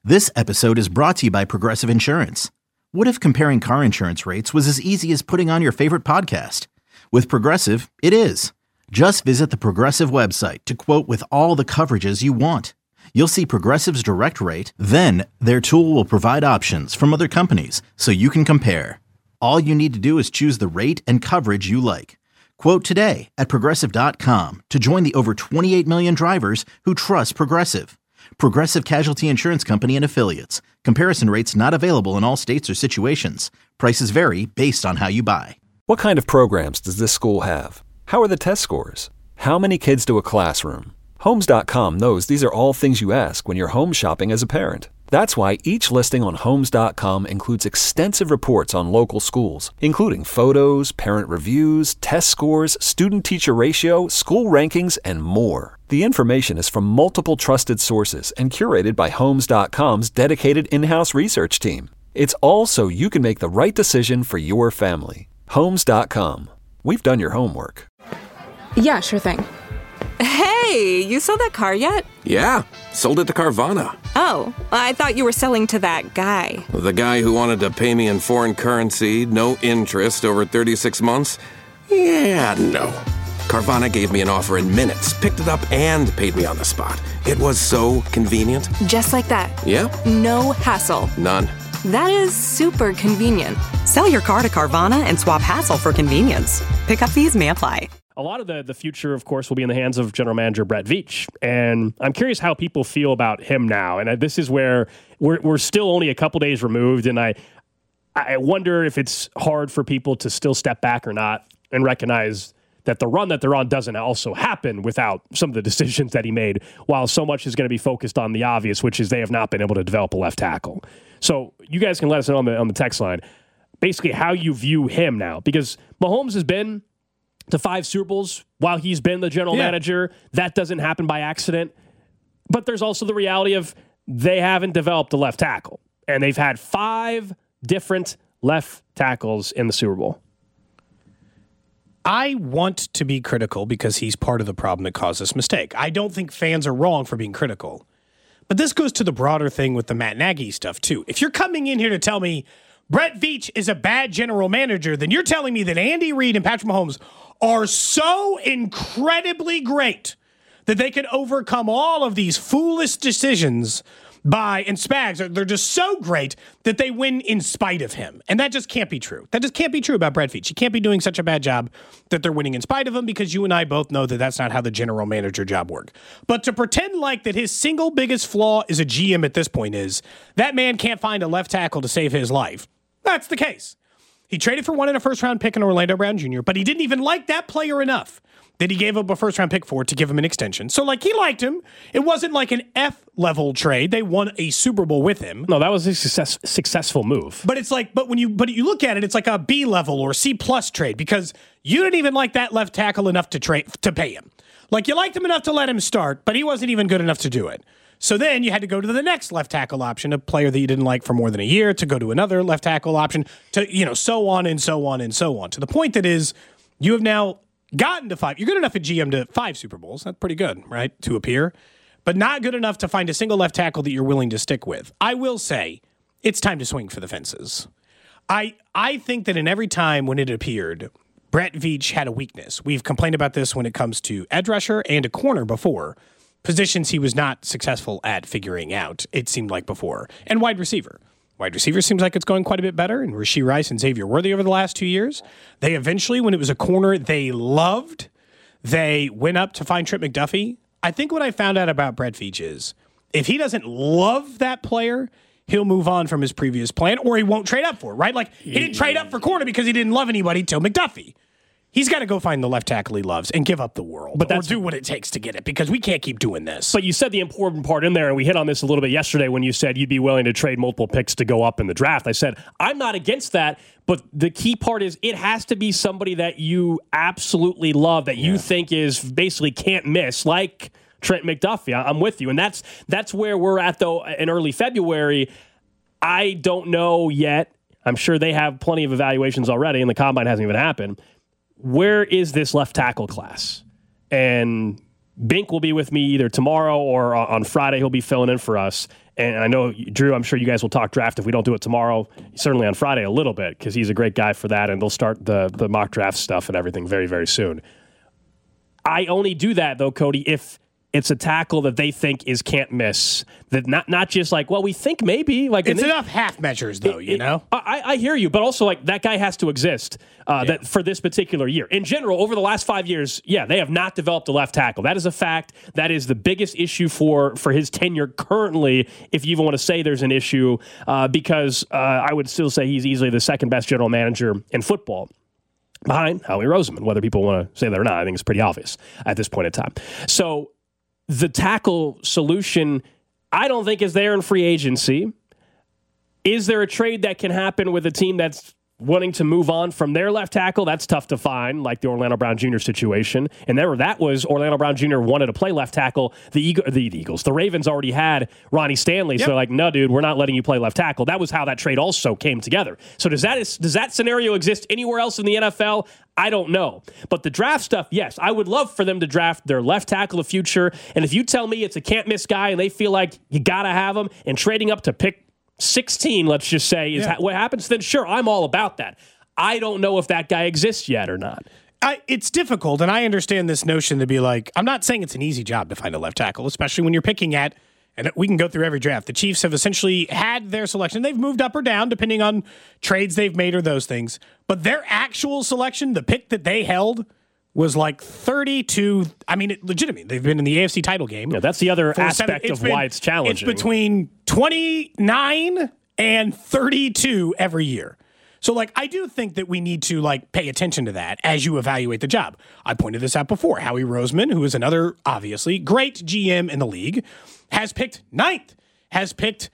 This episode is brought to you by Progressive Insurance. What if comparing car insurance rates was as easy as putting on your favorite podcast? With Progressive, it is. Just visit the Progressive website to quote with all the coverages you want. You'll see Progressive's direct rate, then their tool will provide options from other companies so you can compare. All you need to do is choose the rate and coverage you like. Quote today at Progressive.com to join the over 28 million drivers who trust Progressive. Progressive Casualty Insurance Company and Affiliates. Comparison rates not available in all states or situations. Prices vary based on how you buy. What kind of programs does this school have? How are the test scores? How many kids do a classroom? Homes.com knows these are all things you ask when you're home shopping as a parent. That's why each listing on Homes.com includes extensive reports on local schools, including photos, parent reviews, test scores, student-teacher ratio, school rankings, and more. The information is from multiple trusted sources and curated by Homes.com's dedicated in-house research team. It's all so you can make the right decision for your family. Homes.com. We've done your homework. Yeah, sure thing. Hey, you sold that car yet? Yeah, sold it to Carvana. Oh, I thought you were selling to that guy. The guy who wanted to pay me in foreign currency, no interest, over 36 months? Yeah, no. Carvana gave me an offer in minutes, picked it up, and paid me on the spot. It was so convenient. Just like that. Yeah? No hassle. None. That is super convenient. Sell your car to Carvana and swap hassle for convenience. Pickup fees may apply. A lot of the future, of course, will be in the hands of general manager Brett Veach. And I'm curious how people feel about him now. And this is where we're still only a couple days removed. And I wonder if it's hard for people to still step back or not and recognize that the run that they're on doesn't also happen without some of the decisions that he made, while so much is going to be focused on the obvious, which is they have not been able to develop a left tackle. So you guys can let us know on the text line basically how you view him now. Because Mahomes has been to 5 Super Bowls while he's been the general manager. That doesn't happen by accident. But there's also the reality of they haven't developed a left tackle. And they've had 5 different left tackles in the Super Bowl. I want to be critical because he's part of the problem that caused this mistake. I don't think fans are wrong for being critical. But this goes to the broader thing with the Matt Nagy stuff, too. If you're coming in here to tell me Brett Veach is a bad general manager, then you're telling me that Andy Reid and Patrick Mahomes are so incredibly great that they can overcome all of these foolish decisions and Spags. They're just so great that they win in spite of him. And that just can't be true. That just can't be true about Brett Veach. He can't be doing such a bad job that they're winning in spite of him, because you and I both know that that's not how the general manager job works. But to pretend like that his single biggest flaw as a GM at this point is that man can't find a left tackle to save his life. That's the case. He traded for one in a first-round pick in Orlando Brown Jr., but he didn't even like that player enough that he gave up a first-round pick for to give him an extension. So, he liked him. It wasn't like an F-level trade. They won a Super Bowl with him. No, that was a successful move. But it's when you look at it, it's like a B-level or C-plus trade, because you didn't even like that left tackle enough to pay him. You liked him enough to let him start, but he wasn't even good enough to do it. So then you had to go to the next left tackle option, a player that you didn't like for more than a year, to go to another left tackle option, to, so on and so on and so on. To the point that is, you have now gotten to 5. You're good enough at GM to 5 Super Bowls. That's pretty good, right? To appear. But not good enough to find a single left tackle that you're willing to stick with. I will say, it's time to swing for the fences. I think that in every time when it appeared, Brett Veach had a weakness. We've complained about this when it comes to edge rusher and a corner before. Positions he was not successful at figuring out, it seemed like before. And wide receiver. Wide receiver seems like it's going quite a bit better, and Rashee Rice and Xavier Worthy over the last 2 years. They eventually, when it was a corner they loved, they went up to find Trent McDuffie. I think what I found out about Brett Veach is, if he doesn't love that player, he'll move on from his previous plan, or he won't trade up for it, right? He didn't trade up for corner because he didn't love anybody till McDuffie. He's got to go find the left tackle he loves and give up the world, or do what it takes to get it, because we can't keep doing this. But you said the important part in there, and we hit on this a little bit yesterday when you said you'd be willing to trade multiple picks to go up in the draft. I said, I'm not against that, but the key part is it has to be somebody that you absolutely love, that you think is basically can't miss, like Trent McDuffie. I'm with you. And that's where we're at, though, in early February. I don't know yet. I'm sure they have plenty of evaluations already, and the combine hasn't even happened. Where is this left tackle class? And Bink will be with me either tomorrow or on Friday. He'll be filling in for us. and I know, Drew, I'm sure you guys will talk draft if we don't do it tomorrow, certainly on Friday a little bit, because he's a great guy for that, and they'll start the mock draft stuff and everything very, very soon. I only do that, though, Cody, if it's a tackle that they think is can't miss. That not just like, well, we think maybe. Like it's enough half measures, though, you know? I hear you, but also like that guy has to exist that for this particular year. In general, over the last 5 years, they have not developed a left tackle. That is a fact. That is the biggest issue for his tenure currently, if you even want to say there's an issue, because I would still say he's easily the second best general manager in football, behind Howie Roseman. Whether people want to say that or not, I think it's pretty obvious at this point in time. So the tackle solution, I don't think, is there in free agency. Is there a trade that can happen with a team that's wanting to move on from their left tackle? That's tough to find, like the Orlando Brown Jr. situation. And that was Orlando Brown Jr. wanted to play left tackle. The Ravens already had Ronnie Stanley. Yep. So they're like, no, dude, we're not letting you play left tackle. That was how that trade also came together. So does that scenario exist anywhere else in the NFL? I don't know. But the draft stuff, yes, I would love for them to draft their left tackle of the future. And if you tell me it's a can't miss guy and they feel like you got to have him, and trading up to pick 16, let's just say, is what happens, then sure, I'm all about that. I don't know if that guy exists yet or not. It's difficult, and I understand this notion to be like, I'm not saying it's an easy job to find a left tackle, especially when you're picking at, and we can go through every draft. The Chiefs have essentially had their selection. They've moved up or down depending on trades they've made or those things. But their actual selection, the pick that they held, was like 32. I mean, legitimately, they've been in the AFC title game. Yeah, that's the other aspect of why it's challenging. It's between 29 and 32 every year. So, like, I do think that we need to, like, pay attention to that as you evaluate the job. I pointed this out before. Howie Roseman, who is another, obviously, great GM in the league, has picked 9th, has picked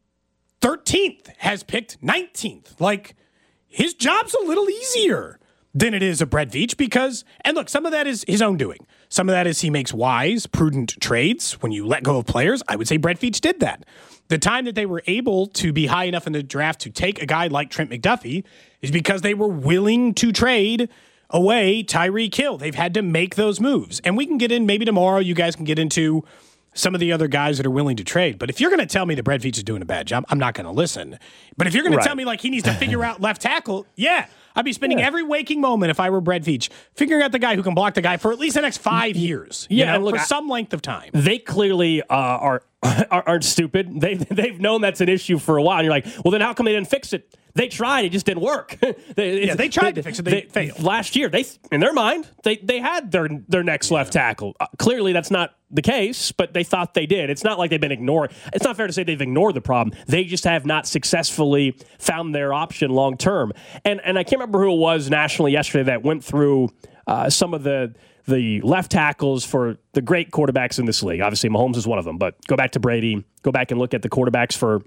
13th, has picked 19th. Like, his job's a little easier than it is a Brett Veach because, and look, some of that is his own doing. Some of that is he makes wise, prudent trades when you let go of players. I would say Brett Veach did that. The time that they were able to be high enough in the draft to take a guy like Trent McDuffie is because they were willing to trade away Tyreek Hill. They've had to make those moves. And we can get in, maybe tomorrow you guys can get into some of the other guys that are willing to trade. But if you're going to tell me that Brett Veach is doing a bad job, I'm not going to listen. But if you're going to tell me like he needs to figure out left tackle, I'd be spending every waking moment, if I were Brett Veach, figuring out the guy who can block the guy for at least the next 5 years. For some length of time. They clearly aren't stupid. They've known that's an issue for a while. And you're like, well, then how come they didn't fix it? They tried. It just didn't work. They tried to fix it. They failed. Last year, in their mind, they had their next left tackle. Clearly, that's not the case, but they thought they did. It's not like they've been ignoring. It's not fair to say they've ignored the problem. They just have not successfully found their option long term. And I can't remember who it was nationally yesterday that went through some of the left tackles for the great quarterbacks in this league. Obviously, Mahomes is one of them, but go back to Brady. Go back and look at the quarterbacks or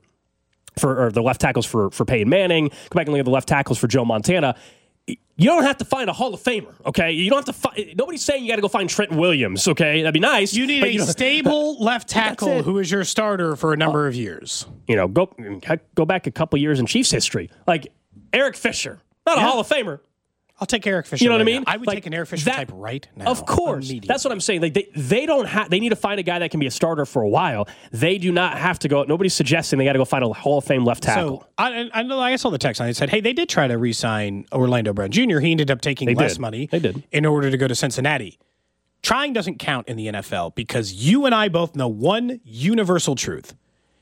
the left tackles for Peyton Manning. Go back and look at the left tackles for Joe Montana. You don't have to find a Hall of Famer, okay? You don't have to find. Nobody's saying you got to go find Trent Williams, okay? That'd be nice. You need a stable left tackle who is your starter for a number of years. Go back a couple years in Chiefs history, like Eric Fisher, not a Hall of Famer. I'll take Eric Fisher. You know what I mean? I would take an Eric Fisher type right now. Of course. That's what I'm saying. Like they don't have. They need to find a guy that can be a starter for a while. They do not have to go. Nobody's suggesting they got to go find a Hall of Fame left tackle. So I know. I saw the text on it. It said, "Hey, they did try to re-sign Orlando Brown Jr. He ended up taking less money. They did in order to go to Cincinnati. Trying doesn't count in the NFL because you and I both know one universal truth: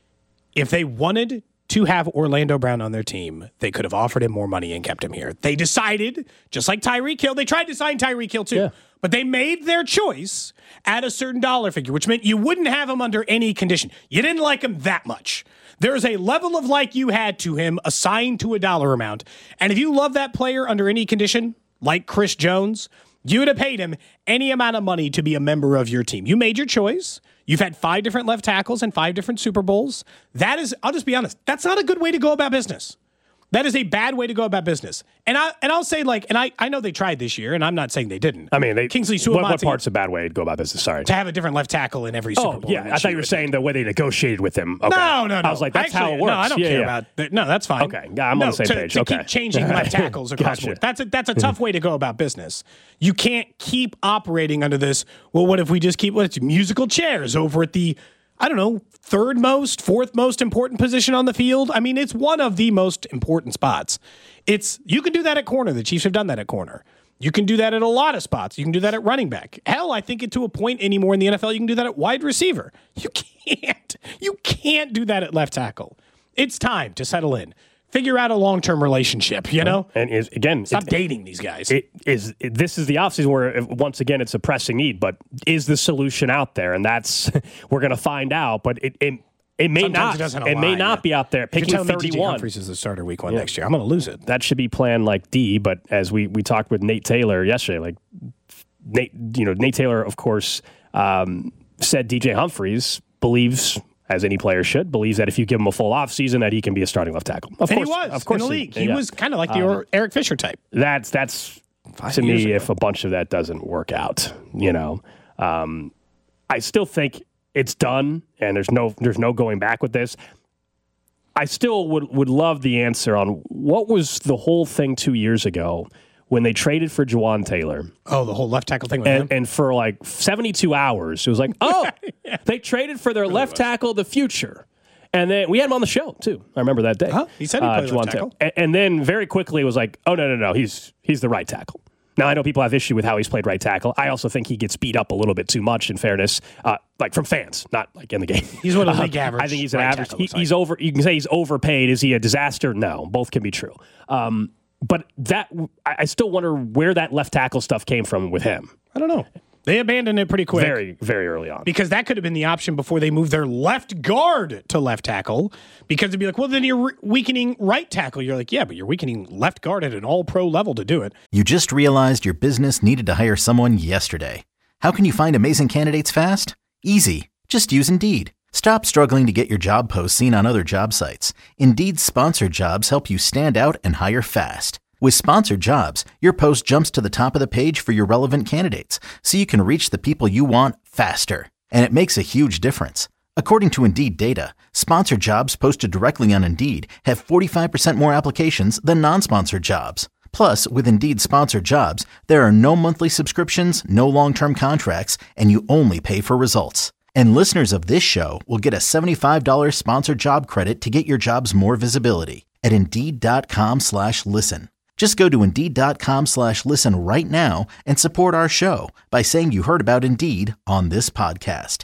if they wanted to have Orlando Brown on their team, they could have offered him more money and kept him here. They decided, just like Tyreek Hill, they tried to sign Tyreek Hill too, but they made their choice at a certain dollar figure, which meant you wouldn't have him under any condition. You didn't like him that much. There's a level of like you had to him assigned to a dollar amount. And if you love that player under any condition, like Chris Jones, you would have paid him any amount of money to be a member of your team. You made your choice. You've had 5 different left tackles and 5 different Super Bowls. That is, I'll just be honest, that's not a good way to go about business. That is a bad way to go about business. And I'll say, like, and I know they tried this year, and I'm not saying they didn't. I mean, Kingsley Suamataia. What part's a bad way to go about business? Sorry. To have a different left tackle in every Super Bowl. I thought you were saying the way they negotiated with him. Okay. No. I was like, that's how it works. No, I don't care about that. No, that's fine. Okay, I'm on the same page. To keep changing left tackles across the board. That's a tough way to go about business. You can't keep operating under this, well, what if we just keep musical chairs over at the I don't know, third most, fourth most important position on the field. I mean, it's one of the most important spots. You can do that at corner. The Chiefs have done that at corner. You can do that at a lot of spots. You can do that at running back. Hell, I think to a point anymore in the NFL, you can do that at wide receiver. You can't do that at left tackle. It's time to settle in. Figure out a long-term relationship, you know? And stop dating these guys. This is the offseason where, once again, it's a pressing need, but is the solution out there? And that's, we're going to find out, but it may Sometimes not. It may not be out there. Picking 31. DJ Humphries is the starter week 1 next year. I'm going to lose it. That should be planned like D, but as we talked with Nate Taylor yesterday, like Nate Taylor, of course, said DJ Humphries believes, as any player should, believes that if you give him a full offseason, that he can be a starting left tackle. Of course, in the league. He was kind of like the Eric Fisher type. That's to me, if a bunch of that doesn't work out, I still think it's done, and there's no going back with this. I still would love the answer on what was the whole thing 2 years ago when they traded for Jawaan Taylor. Oh, the whole left tackle thing with him? And for like 72 hours, it was like, they traded for their left tackle of the future. And then we had him on the show, too. I remember that day. Huh? He said he played left tackle. And then very quickly it was like, oh, no, he's the right tackle. Now, I know people have issue with how he's played right tackle. I also think he gets beat up a little bit too much, in fairness, like from fans, not like in the game. He's one of the league average. I think he's an average. He's over. You can say he's overpaid. Is he a disaster? No, both can be true. But I still wonder where that left tackle stuff came from with him. I don't know. They abandoned it pretty quick. Very, very early on. Because that could have been the option before they moved their left guard to left tackle. Because it'd be like, well, then you're weakening right tackle. You're like, yeah, but you're weakening left guard at an all-pro level to do it. You just realized your business needed to hire someone yesterday. How can you find amazing candidates fast? Easy. Just use Indeed. Stop struggling to get your job posts seen on other job sites. Indeed's sponsored jobs help you stand out and hire fast. With sponsored jobs, your post jumps to the top of the page for your relevant candidates, so you can reach the people you want faster. And it makes a huge difference. According to Indeed data, sponsored jobs posted directly on Indeed have 45% more applications than non-sponsored jobs. Plus, with Indeed sponsored jobs, there are no monthly subscriptions, no long-term contracts, and you only pay for results. And listeners of this show will get a $75 sponsored job credit to get your jobs more visibility at Indeed.com/listen. Just go to Indeed.com/listen right now and support our show by saying you heard about Indeed on this podcast.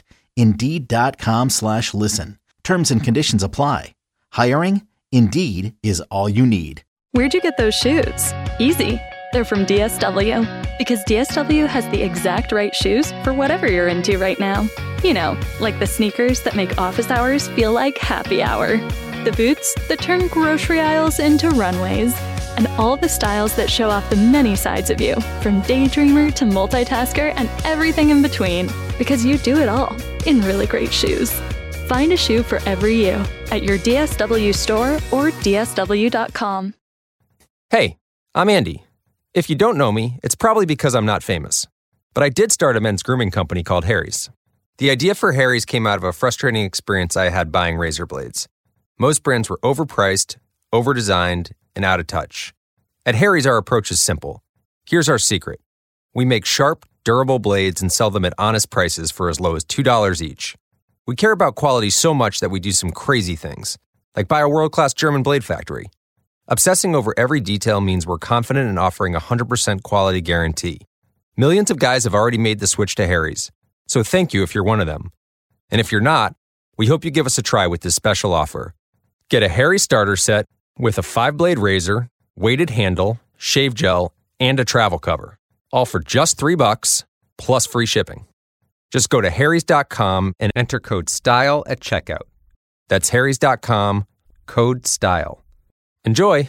Indeed.com/listen. Terms and conditions apply. Hiring? Indeed is all you need. Where'd you get those shoes? Easy. They're from DSW. Because DSW has the exact right shoes for whatever you're into right now. You know, like the sneakers that make office hours feel like happy hour. The boots that turn grocery aisles into runways. And all the styles that show off the many sides of you, from daydreamer to multitasker and everything in between. Because you do it all in really great shoes. Find a shoe for every you at your DSW store or DSW.com. Hey, I'm Andy. If you don't know me, it's probably because I'm not famous. But I did start a men's grooming company called Harry's. The idea for Harry's came out of a frustrating experience I had buying razor blades. Most brands were overpriced, overdesigned, and out of touch. At Harry's, our approach is simple. Here's our secret. We make sharp, durable blades and sell them at honest prices for as low as $2 each. We care about quality so much that we do some crazy things, like buy a world-class German blade factory. Obsessing over every detail means we're confident in offering a 100% quality guarantee. Millions of guys have already made the switch to Harry's, so thank you if you're one of them. And if you're not, we hope you give us a try with this special offer. Get a Harry's starter set with a 5-blade razor, weighted handle, shave gel, and a travel cover. All for just $3 plus free shipping. Just go to harrys.com and enter code STYLE at checkout. That's harrys.com, code STYLE. Enjoy!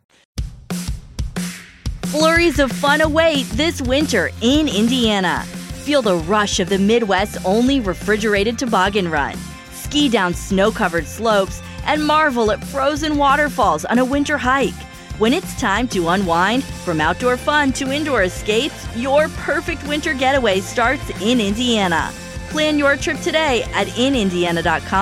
Flurries of fun await this winter in Indiana. Feel the rush of the Midwest's only refrigerated toboggan run. Ski down snow-covered slopes and marvel at frozen waterfalls on a winter hike. When it's time to unwind, from outdoor fun to indoor escapes, your perfect winter getaway starts in Indiana. Plan your trip today at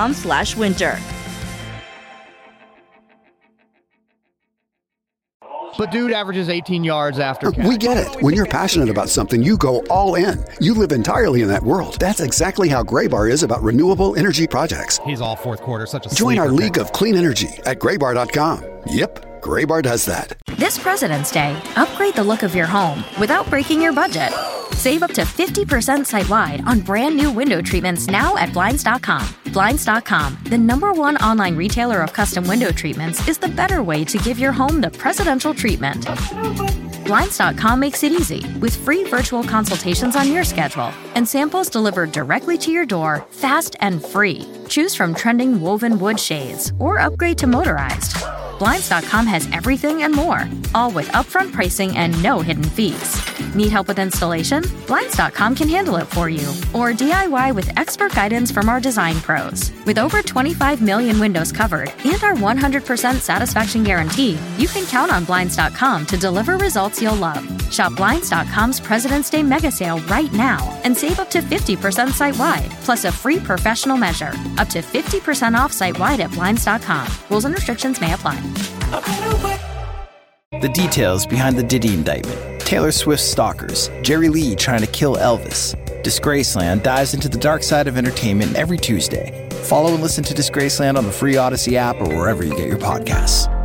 inindiana.com/winter. But dude averages 18 yards after catch. We get it. When you're passionate about something, you go all in. You live entirely in that world. That's exactly how Graybar is about renewable energy projects. He's all fourth quarter, such a Join our League of Clean Energy at Graybar.com. Yep, Graybar does that. This President's Day, upgrade the look of your home without breaking your budget. Save up to 50% site-wide on brand new window treatments now at Blinds.com. Blinds.com, the #1 online retailer of custom window treatments, is the better way to give your home the presidential treatment. Blinds.com makes it easy with free virtual consultations on your schedule and samples delivered directly to your door, fast and free. Choose from trending woven wood shades or upgrade to motorized. Blinds.com has everything and more, all with upfront pricing and no hidden fees. Need help with installation? Blinds.com can handle it for you. Or DIY with expert guidance from our design pros. With over 25 million windows covered and our 100% satisfaction guarantee, you can count on Blinds.com to deliver results you'll love. Shop Blinds.com's President's Day mega sale right now and save up to 50% site-wide, plus a free professional measure. Up to 50% off site-wide at Blinds.com. Rules and restrictions may apply. The details behind the Diddy indictment. Taylor Swift's stalkers. Jerry Lee trying to kill Elvis. Disgraceland dives into the dark side of entertainment every Tuesday. Follow and listen to Disgraceland on the free Odyssey app or wherever you get your podcasts.